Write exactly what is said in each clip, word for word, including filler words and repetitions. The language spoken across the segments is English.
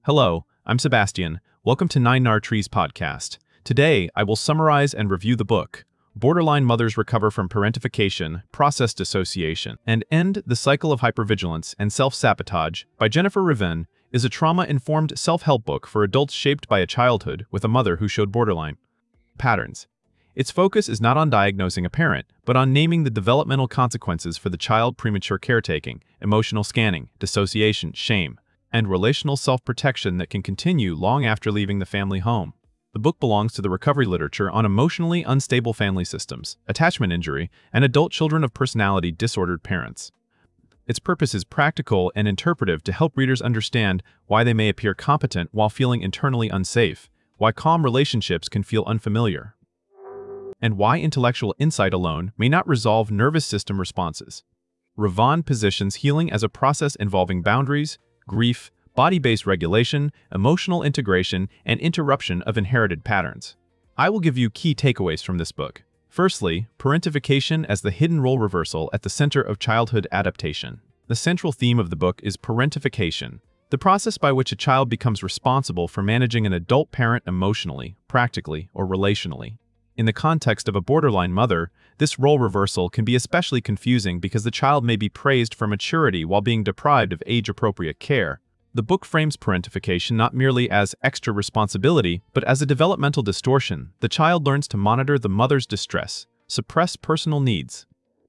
Hello, I'm Sebastian. Welcome to Nine Nar Trees podcast. Today, I will summarize and review the book, Borderline Mothers Recover from Parentification, Process Dissociation, and End the Cycle of Hypervigilance and Self-Sabotage by Jennifer Reven is a trauma-informed self-help book for adults shaped by a childhood with a mother who showed borderline patterns. Its focus is not on diagnosing a parent, but on naming the developmental consequences for the child: premature caretaking, emotional scanning, dissociation, shame, and relational self-protection that can continue long after leaving the family home. The book belongs to the recovery literature on emotionally unstable family systems, attachment injury, and adult children of personality disordered parents. Its purpose is practical and interpretive to help readers understand why they may appear competent while feeling internally unsafe, why calm relationships can feel unfamiliar, and why intellectual insight alone may not resolve nervous system responses. Reven positions healing as a process involving boundaries, grief, body-based regulation, emotional integration, and interruption of inherited patterns. I will give you key takeaways from this book. Firstly, parentification as the hidden role reversal at the center of childhood adaptation. The central theme of the book is parentification, the process by which a child becomes responsible for managing an adult parent emotionally, practically, or relationally. In the context of a borderline mother, this role reversal can be especially confusing because the child may be praised for maturity while being deprived of age-appropriate care. The book frames parentification not merely as extra responsibility, but as a developmental distortion. The child learns to monitor the mother's distress, suppress personal needs,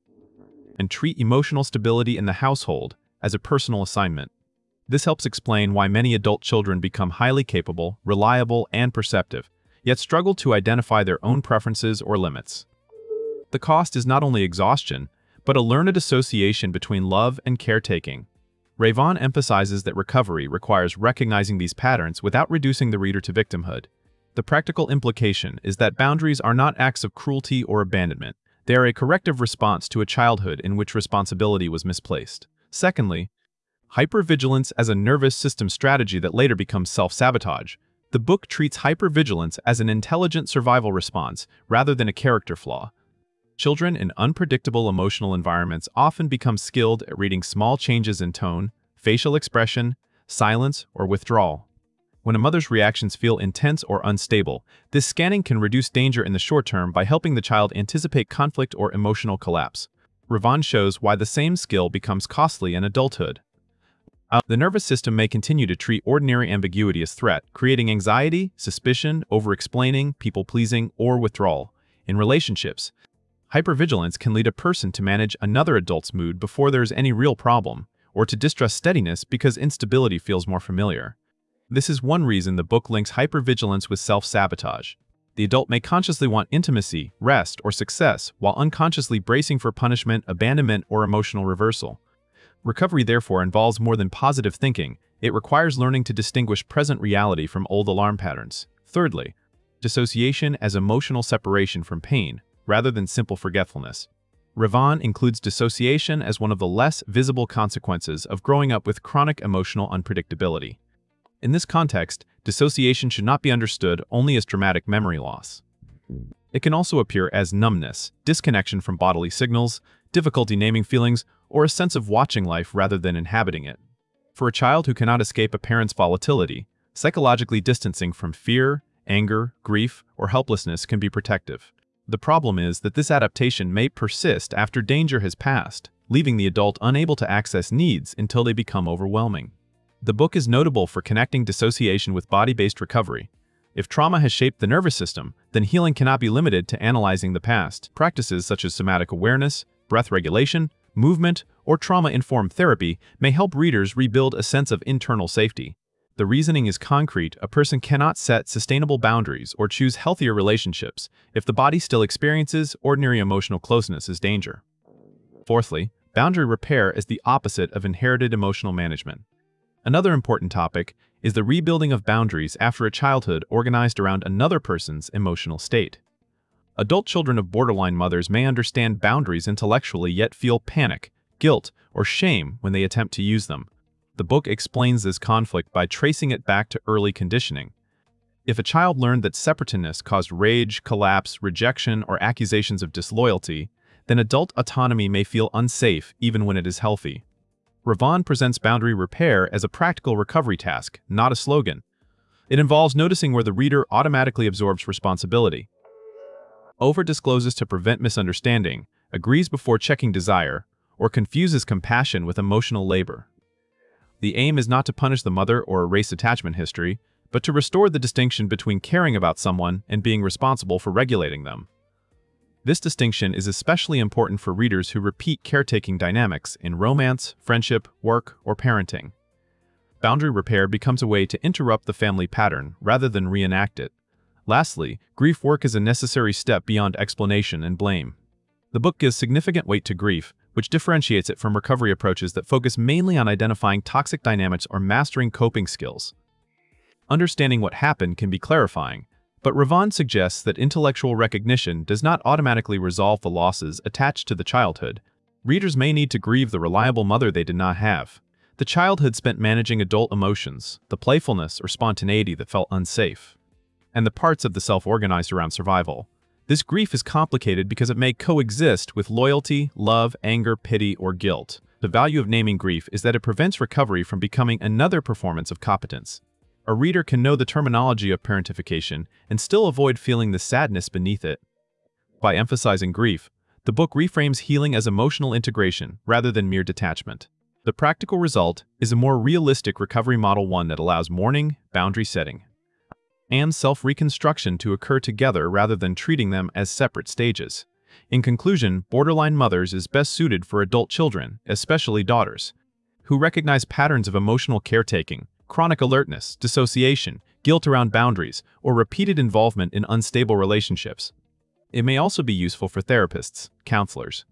and treat emotional stability in the household as a personal assignment. This helps explain why many adult children become highly capable, reliable, and perceptive, yet struggle to identify their own preferences or limits. The cost is not only exhaustion, but a learned association between love and caretaking. Reven emphasizes that recovery requires recognizing these patterns without reducing the reader to victimhood. The practical implication is that boundaries are not acts of cruelty or abandonment. They are a corrective response to a childhood in which responsibility was misplaced. Secondly, hypervigilance as a nervous system strategy that later becomes self-sabotage. The book treats hypervigilance as an intelligent survival response rather than a character flaw. Children in unpredictable emotional environments often become skilled at reading small changes in tone, facial expression, silence, or withdrawal. When a mother's reactions feel intense or unstable, this scanning can reduce danger in the short term by helping the child anticipate conflict or emotional collapse. Reven shows why the same skill becomes costly in adulthood. The nervous system may continue to treat ordinary ambiguity as threat, creating anxiety, suspicion, over-explaining, people-pleasing, or withdrawal. In relationships, hypervigilance can lead a person to manage another adult's mood before there is any real problem, or to distrust steadiness because instability feels more familiar. This is one reason the book links hypervigilance with self-sabotage. The adult may consciously want intimacy, rest, or success, while unconsciously bracing for punishment, abandonment, or emotional reversal. Recovery therefore involves more than positive thinking. It requires learning to distinguish present reality from old alarm patterns. Thirdly, dissociation as emotional separation from pain, rather than simple forgetfulness. Reven includes dissociation as one of the less visible consequences of growing up with chronic emotional unpredictability. In this context, dissociation should not be understood only as traumatic memory loss. It can also appear as numbness, disconnection from bodily signals, difficulty naming feelings, or a sense of watching life rather than inhabiting it. For a child who cannot escape a parent's volatility, psychologically distancing from fear, anger, grief, or helplessness can be protective. The problem is that this adaptation may persist after danger has passed, leaving the adult unable to access needs until they become overwhelming. The book is notable for connecting dissociation with body-based recovery. If trauma has shaped the nervous system, then healing cannot be limited to analyzing the past. Practices such as somatic awareness, breath regulation, movement, or trauma-informed therapy may help readers rebuild a sense of internal safety. The reasoning is concrete. A person cannot set sustainable boundaries or choose healthier relationships if the body still experiences ordinary emotional closeness as danger. Fourthly, boundary repair is the opposite of inherited emotional management. Another important topic is the rebuilding of boundaries after a childhood organized around another person's emotional state. Adult children of borderline mothers may understand boundaries intellectually yet feel panic, guilt, or shame when they attempt to use them. The book explains this conflict by tracing it back to early conditioning. If a child learned that separateness caused rage, collapse, rejection, or accusations of disloyalty, then adult autonomy may feel unsafe even when it is healthy. Ravon presents boundary repair as a practical recovery task, not a slogan. It involves noticing where the reader automatically absorbs responsibility, over-discloses to prevent misunderstanding, agrees before checking desire, or confuses compassion with emotional labor. The aim is not to punish the mother or erase attachment history, but to restore the distinction between caring about someone and being responsible for regulating them. This distinction is especially important for readers who repeat caretaking dynamics in romance, friendship, work, or parenting. Boundary repair becomes a way to interrupt the family pattern rather than reenact it. Lastly, grief work is a necessary step beyond explanation and blame. The book gives significant weight to grief, which differentiates it from recovery approaches that focus mainly on identifying toxic dynamics or mastering coping skills. Understanding what happened can be clarifying, but Ravon suggests that intellectual recognition does not automatically resolve the losses attached to the childhood. Readers may need to grieve the reliable mother they did not have, the childhood spent managing adult emotions, the playfulness or spontaneity that felt unsafe, and the parts of the self organized around survival. This grief is complicated because it may coexist with loyalty, love, anger, pity, or guilt. The value of naming grief is that it prevents recovery from becoming another performance of competence. A reader can know the terminology of parentification and still avoid feeling the sadness beneath it. By emphasizing grief, the book reframes healing as emotional integration rather than mere detachment. The practical result is a more realistic recovery model, one that allows mourning, boundary setting, and self-reconstruction to occur together rather than treating them as separate stages. In conclusion, Borderline Mothers is best suited for adult children, especially daughters, who recognize patterns of emotional caretaking, chronic alertness, dissociation, guilt around boundaries, or repeated involvement in unstable relationships. It may also be useful for therapists, counselors,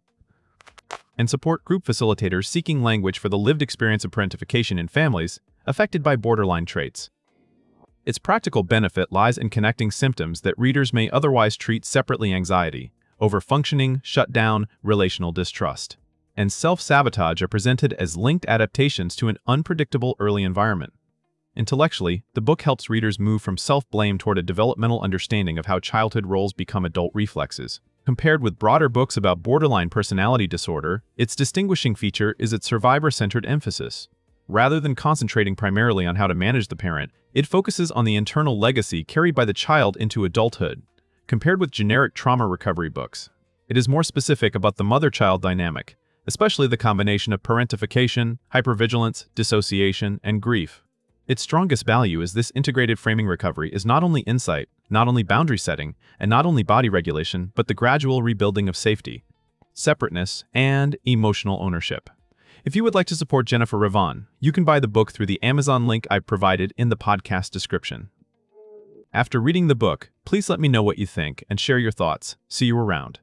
and support group facilitators seeking language for the lived experience of parentification in families affected by borderline traits. Its practical benefit lies in connecting symptoms that readers may otherwise treat separately: anxiety, overfunctioning, shutdown, relational distrust, and self-sabotage are presented as linked adaptations to an unpredictable early environment. Intellectually, the book helps readers move from self-blame toward a developmental understanding of how childhood roles become adult reflexes. Compared with broader books about borderline personality disorder, its distinguishing feature is its survivor-centered emphasis. Rather than concentrating primarily on how to manage the parent, it focuses on the internal legacy carried by the child into adulthood. Compared with generic trauma recovery books, it is more specific about the mother-child dynamic, especially the combination of parentification, hypervigilance, dissociation, and grief. Its strongest value is this integrated framing. Recovery is not only insight, not only boundary setting, and not only body regulation, but the gradual rebuilding of safety, separateness, and emotional ownership. If you would like to support Jennifer Ravon, you can buy the book through the Amazon link I provided in the podcast description. After reading the book, please let me know what you think and share your thoughts. See you around.